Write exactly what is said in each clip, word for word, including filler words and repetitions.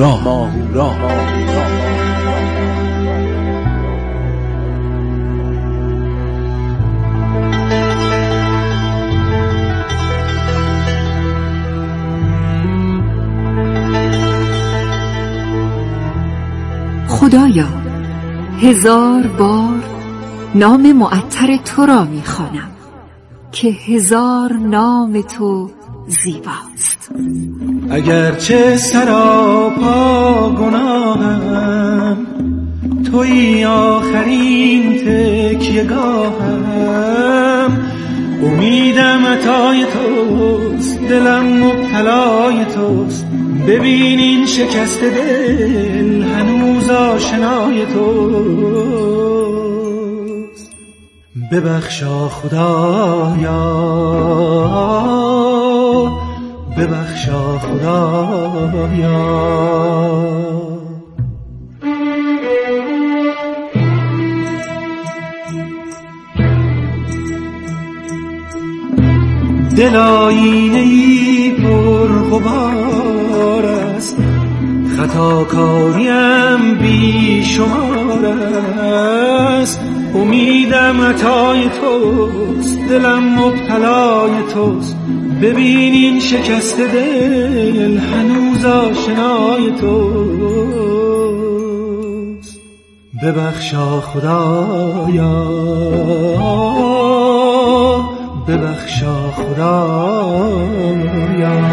ماهورا ماهورا خدایا هزار بار نام معطر تو را می‌خوانم که هزار نام تو زیباست. اگرچه سراپا گناهم، تویی آخرین تکیه‌گاهم. امیدم عطای توست، دلم مبتلای توست. ببین این شکست دل هنوز آشنای توست. ببخشا خدایا، ببخشا خدایا. دل آینه‌ای پر غبار است، خطاکاریم بی شمار است. امیدم عطای توست، دلم مبتلای توست. ببین این شکست دل هنوز آشنای توست. ببخشا خدایا، ببخشا خدایا.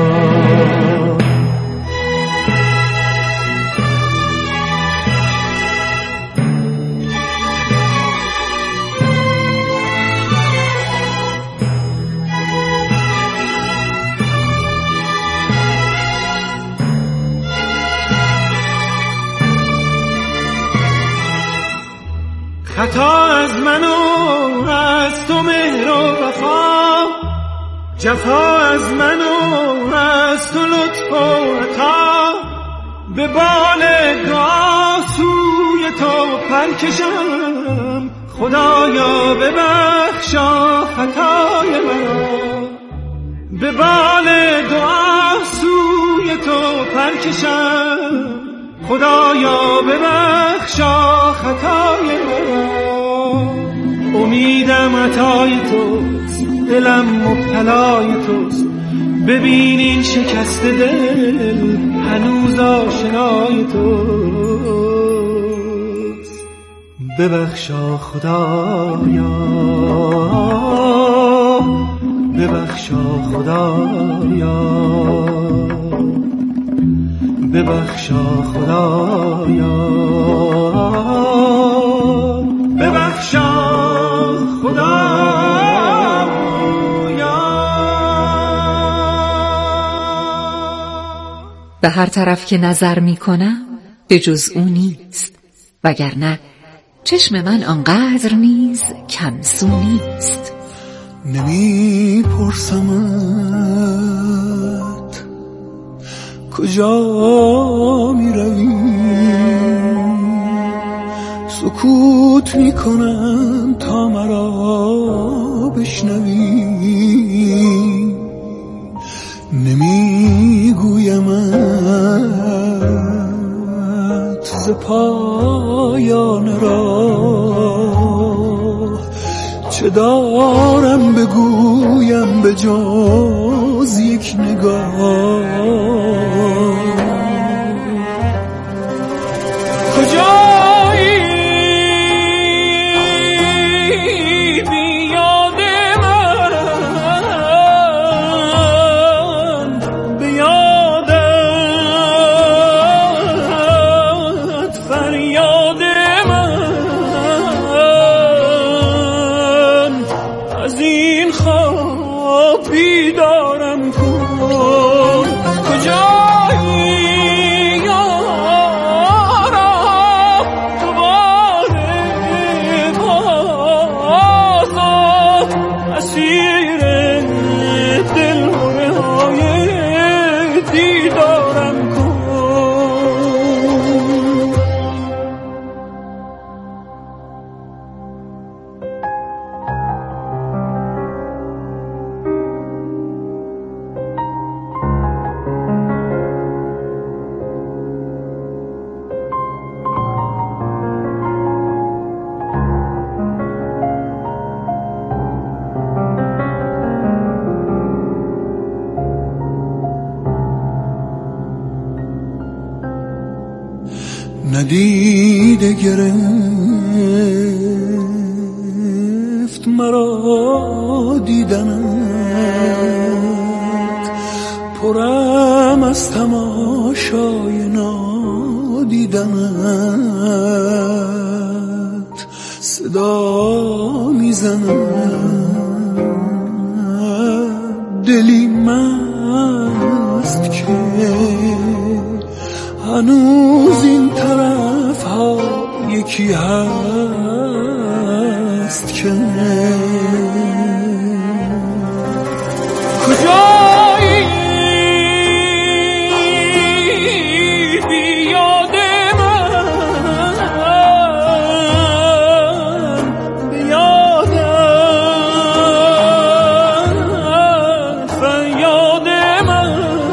خطا از من و از تو مهر و وفا، جفا از من و از تو لطف و عطا. به بالگاه سوی تو پر کشم، خدایا ببخشا خطای مرا. به بالگاه سوی تو پر کشم، خدایا ببخشا خطای مرا. امیدم عطای توست، دلم مبتلای توست. ببین این شکست دل هنوز آشنای توست. ببخشا خدایا، ببخشا خدایا. ببخشا خدایا، ببخشا خدایا. به هر طرف که نظر می کنم به جز او نیست، وگرنه چشم من آنقدر نیز کمسو نیست. نمی پرسمت کجا می روی، سکوت می کنم تا مرا بشنوی. نمی گویمت ز پایان راه، چه دارم بگویم به جز یک نگاه. کجایی بی یاد من، به یادت فریاد من. از این خواب بیدارم کن. کجایی ندیده گرفت مرا دیدنت، پرم از تماشای نادیدنت، صدا میزند دلی مست که هنوز این طرف ها یکی هست که کجایی بیاد من بیادم فریاد من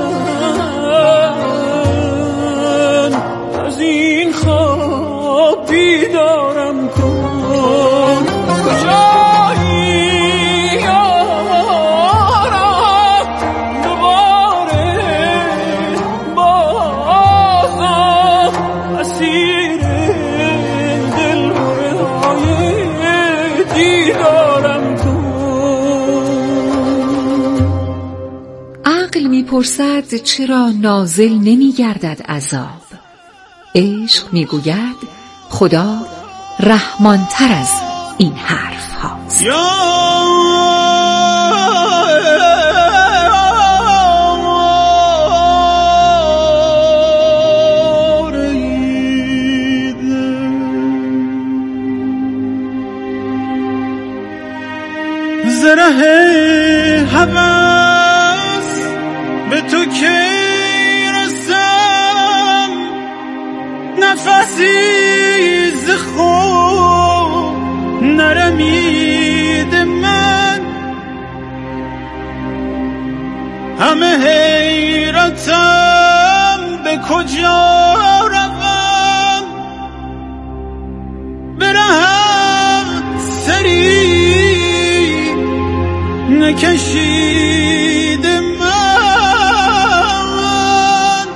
از این خواب بیدارم کن. کجایی یارم دوباره بازم اسیر دلبره های دیدارم کن. عقل میپرسد چرا نازل نمیگردد عذاب، عشق میگوید خدا رحمانتر از این حرف هاست. زره هوس به تو که رسم، نفسی ز خود نرمید من، همه حیرتم به کجا روم، برهم سری نکشید من،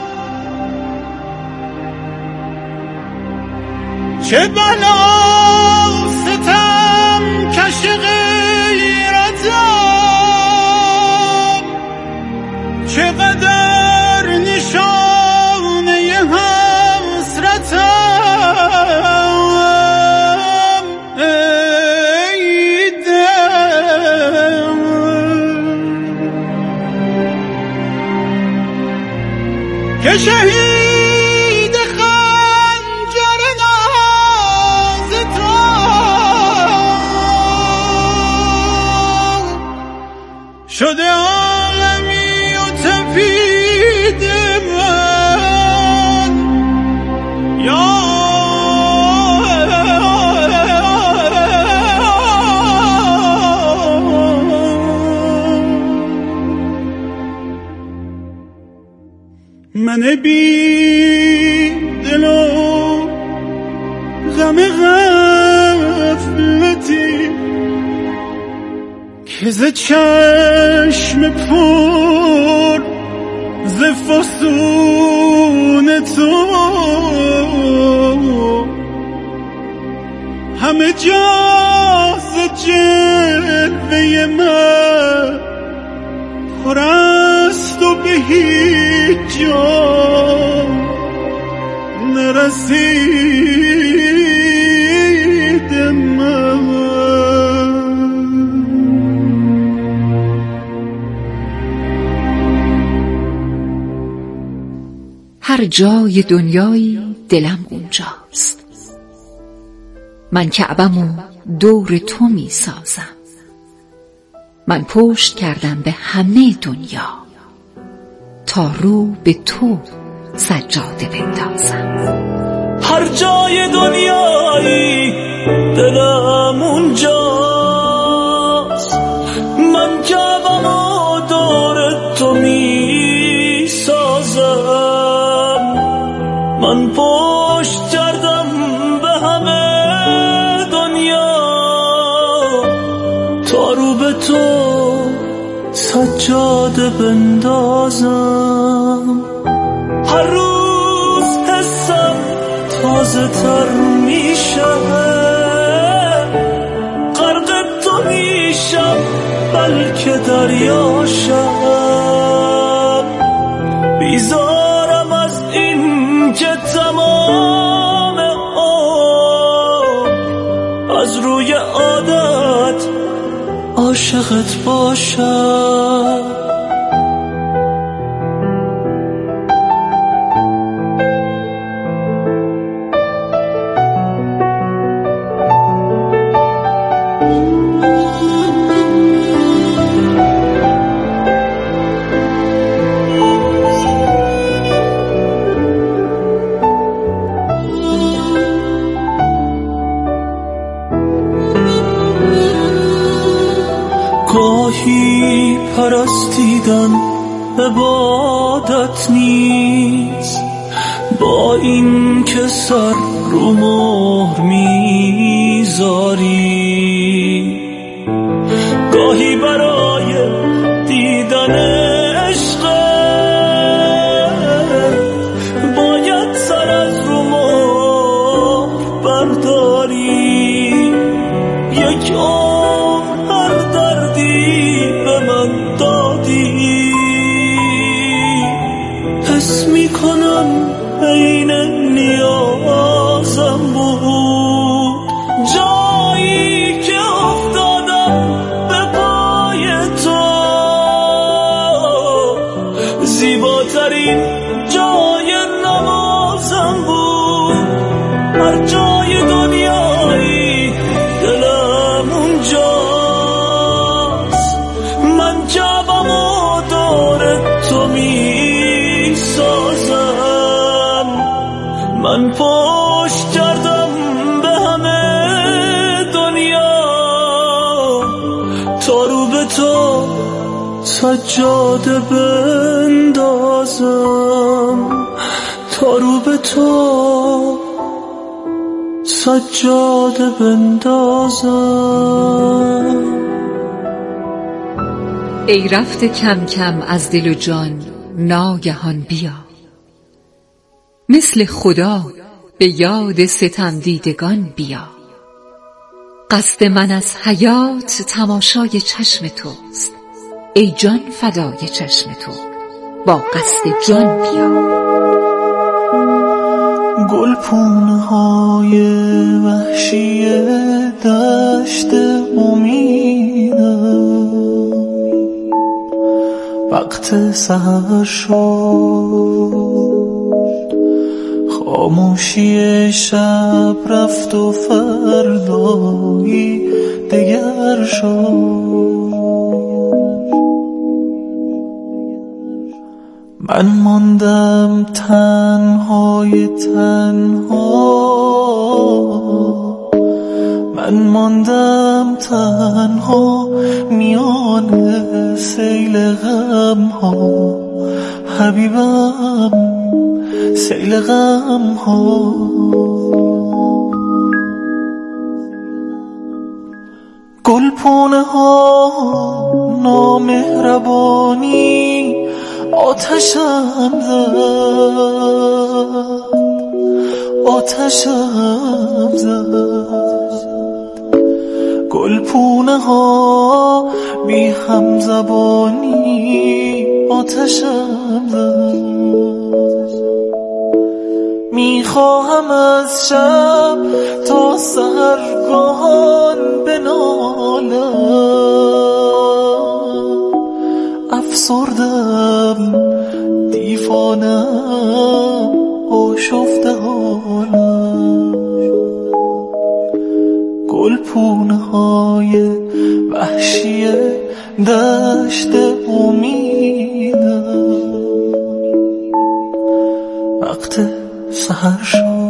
چه بلا ستم کش غیرتم، چقدر نشانه حسرتم، ای دل که شهید خنجر ناز تو شده عالمی و تپید من، یا من بی دل و غم غفلتی که ز چشم پر ز فسون تو همه جا ز جلوه من پر است و به هیچ جا نرسید من. هر جای دنیایی دلم اونجاست، من کعبمو دور تو می سازم، من پشت کردم به همه دنیا تا رو به تو سجاده بندازم. هر جای دنیایی دلم اونجاست، من کعبمو دور تو می سازم، من پشت کردم به همه دنیا تا رو به تو سجاده بندازم. هر روز حسم تا تازه تر میشه، غرق تو میشم بلکه دریا شم. بیزارم از این که تمام عمر از روی عادت عاشقت باشم. گاهی پرستیدن عبادت نیست، با این که سر رو مهر میذاری. گاهی برای دیدن عشق باید سر از رو مهر برداری. یک حس میکنم عین نیازم بود، جایی که افتادم به پای تو. زیباترین جای نمازم بود، هر جای دنیایی دلم اونجاست. من جوام و دور تو می سازم، من پشت کردم به همه دنیا تا رو به تو سجاده بندازم، تا رو به تو سجاده بندازم. ای رفته کم کم از دل و جان ناگهان بیا، مثل خدا به یاد ستم دیدگان بیا. قصد من از حیات تماشای چشم توست، ای جان فدای چشم تو با قصد جان بیا. گلپونه های وحشی دشت امیدم، وقت سحر شد، خاموشی شب رفت و فردایی دگر شد. من ماندم تنهای تنها، من ماندم تنها میان سیل غم ها. حبیبم سیل غم ها. گلپونه ها نامهربانی آتشم زد، آتشم زد. گلپونه ها بی هم زبانی آتشم زد. میخواهم از شب تا سحرگاهان بنالم، افسردم دیوانم آشفته حالم. گلپونه های وحشی دشت امیدم، وقت سحر شد.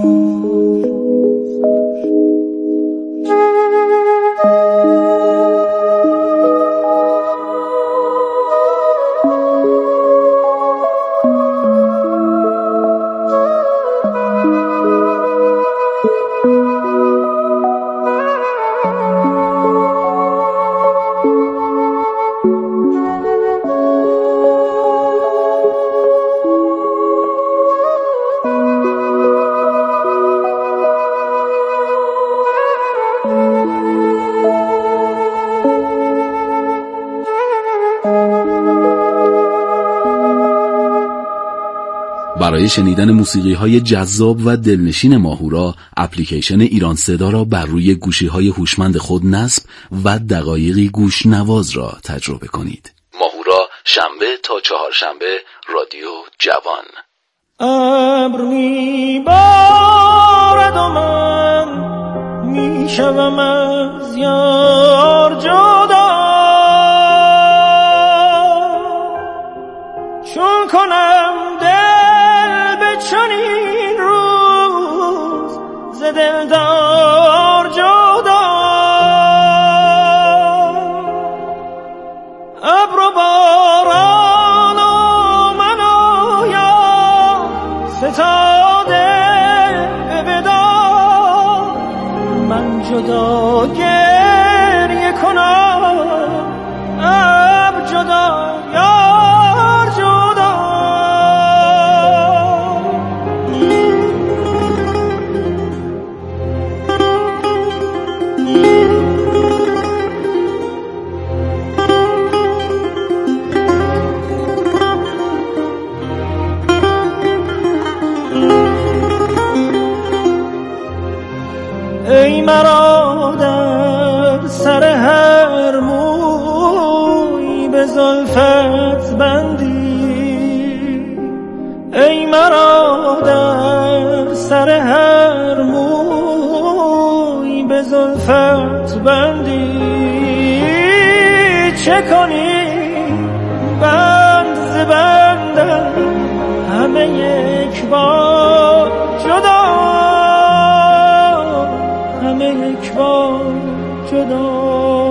برای شنیدن موسیقی‌های جذاب و دلنشین ماهورا، اپلیکیشن ایران صدا را بر روی گوشی‌های هوشمند خود نصب و دقایقی گوش نواز را تجربه کنید. ماهورا، شنبه تا چهارشنبه، رادیو جوان. ابر می‌بارد و من میشوم از یار جدا، چون کنم دل به چنین روز ز دلدار جدا. ابر و باران و من و یار ستاده به وداع، من جدا گریه کنم، ابر جدا یار جدا. ای مرا در سر هر موی به زلفت بندی، ای مرا در سر هر موی به زلفت بندی، چه کنی بند ز بندم همه یک بار جدا، همه یک بار جدا.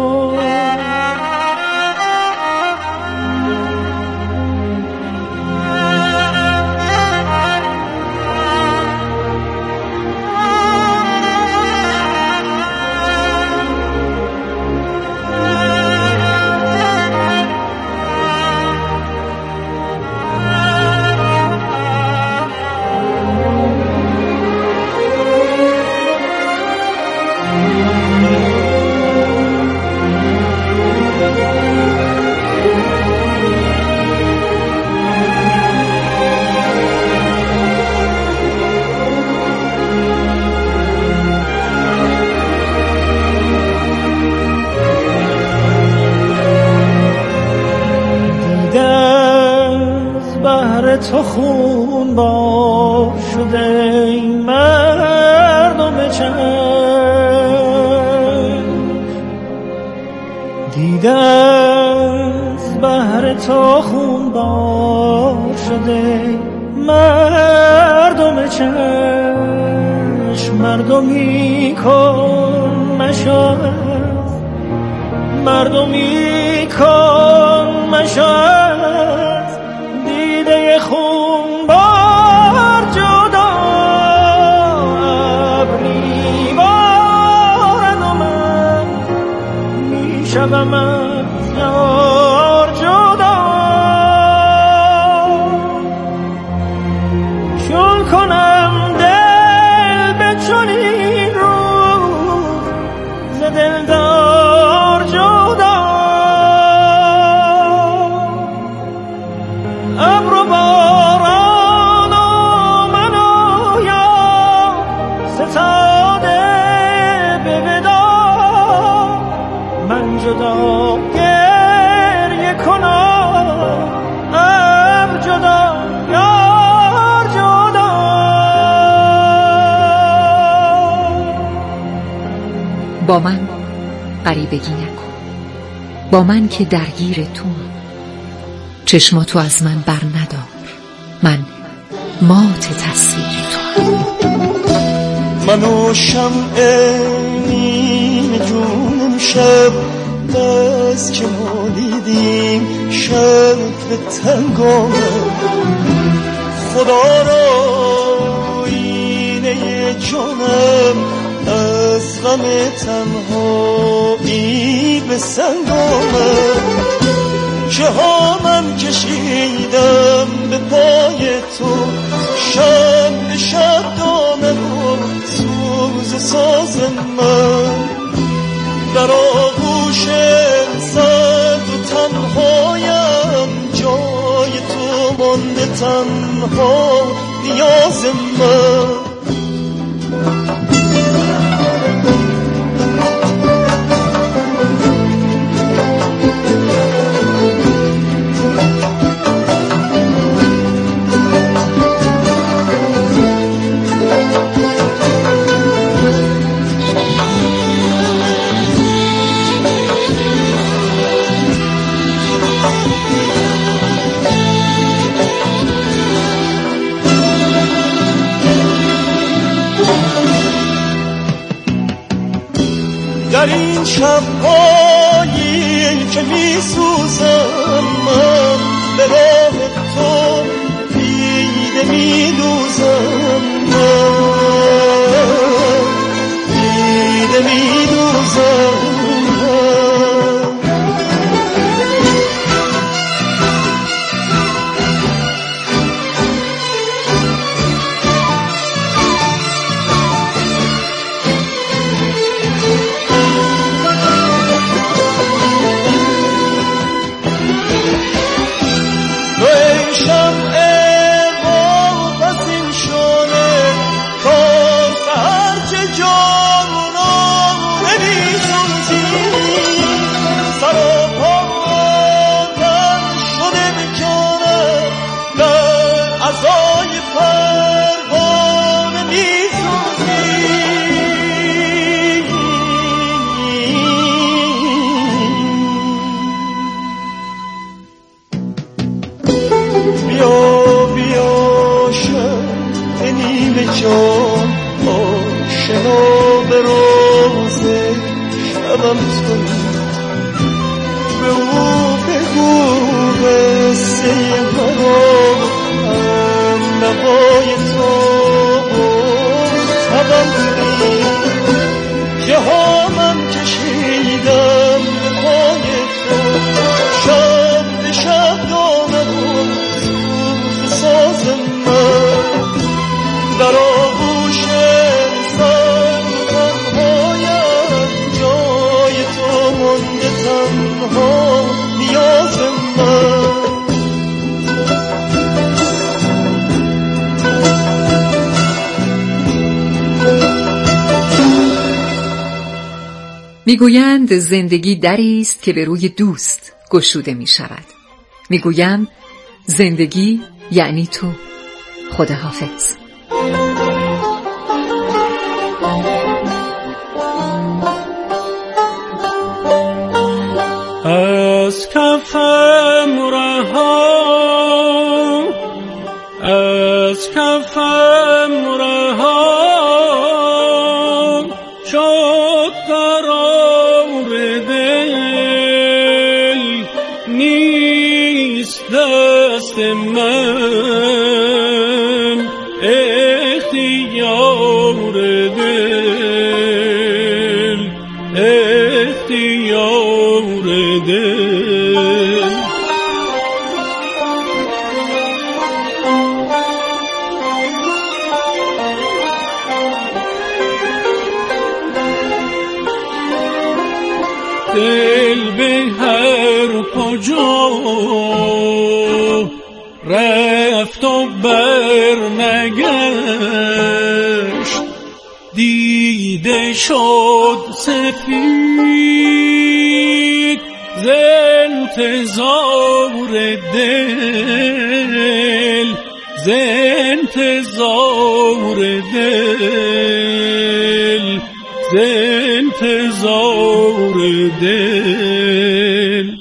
تو خون با شده ای مردم چشم، دیده از بحر تو خون با شده مردم چشم، مردمی کن مشاهد، مردمی کن مشاهد، دیده خون بار جدا. ابری بارد و من میشوم از یار جدا، چون کنم دل به چنین روز ز دلدار جدا. ابر و باران و من و یار ستاده به وداع، من جدا گریه کنم، ابر جدا یار جدا. با من غریبگی نکن، با من که درگیر توام، چشماتو از من بر ندار، من مات تصویر تو. من و شمع نیم جونم شب بس که مالیدیم، شب به تنگامه خدا را اینه جانم، از غم تنهایی به سنگامه. چه ها من کشیدم به پای تو، شب به شب دامه و سوز ساز من، در آغوش سرد و تنهایم جای تو مانده تنها، نیاز من. در این شب‌هایی که می‌سوزم من به راه تو دیده می‌دوزم من دیده می‌دوزم جان آشنا به روز شبم تویی، به او بگو قصه مرا هم نوای تو تبم تویی، جهانم کشیدم به پای تو، شب به شب دانم سوز ساز من در آغوش سر تنهایم، جای تو مانده تنها نیاز من. میگویند زندگی دری است که به روی دوست گشوده می شود. میگویم زندگی یعنی تو. خداحافظ. از کفم رها، از کفم رها شد قرار دل، نیست دست من اختیار دل، اختیار دل. دل به هر کجا رفت و برنگشت، دیده شد سفید ز انتظار دل، ز انتظار دل، ز انتظار دل.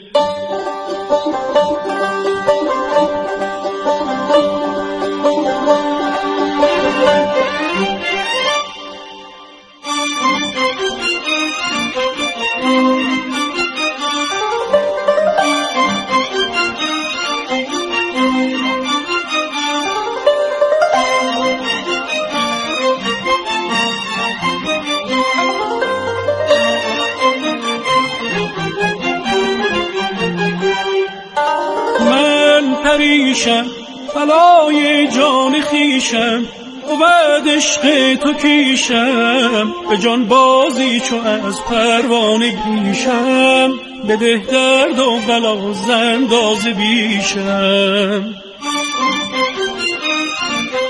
پریشم بلای جان خیشم، و بعد عشق تو کیشم، به جان بازی چو از پروانه پیشم، بده درد و بلا زنداز بیشم.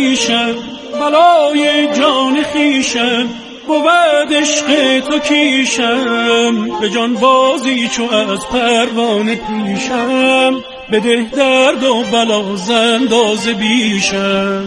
خیشم، بلای جان خیشم، بود عشق تو کیشم. به جان بازی چو از پروانه پیشم، بده درد و بلا زنداز بیشم.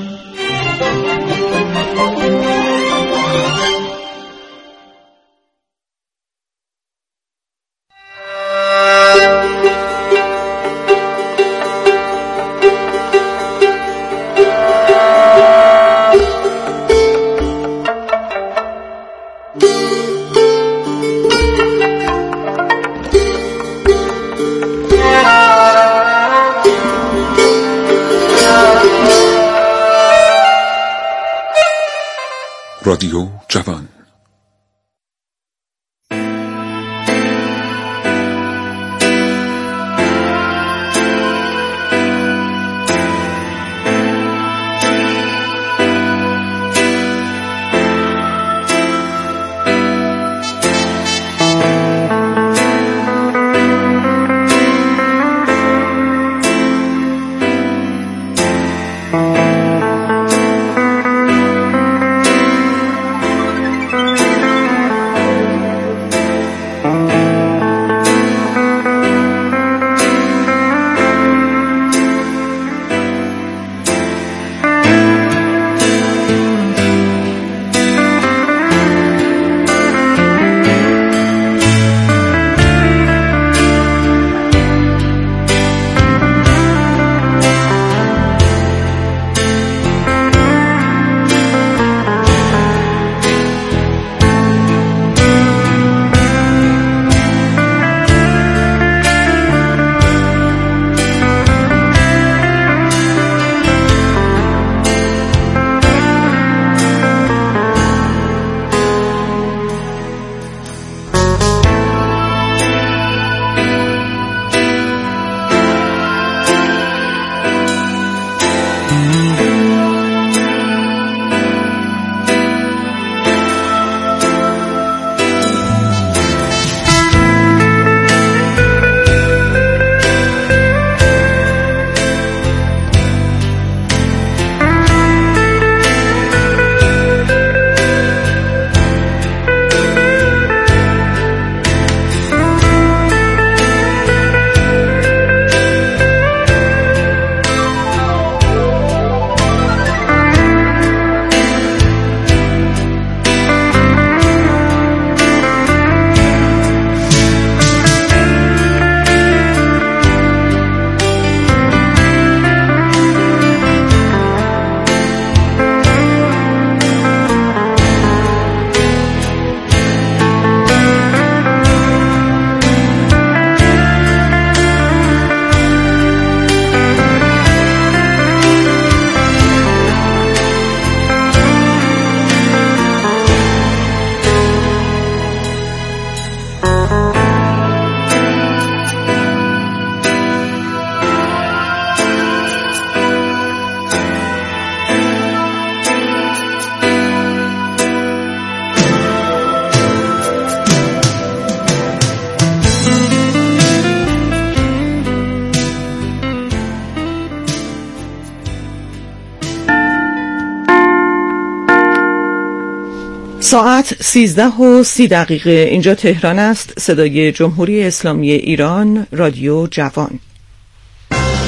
رادیو جوان. ساعت سیزده و سی دقیقه اینجا تهران است. صدای جمهوری اسلامی ایران، رادیو جوان.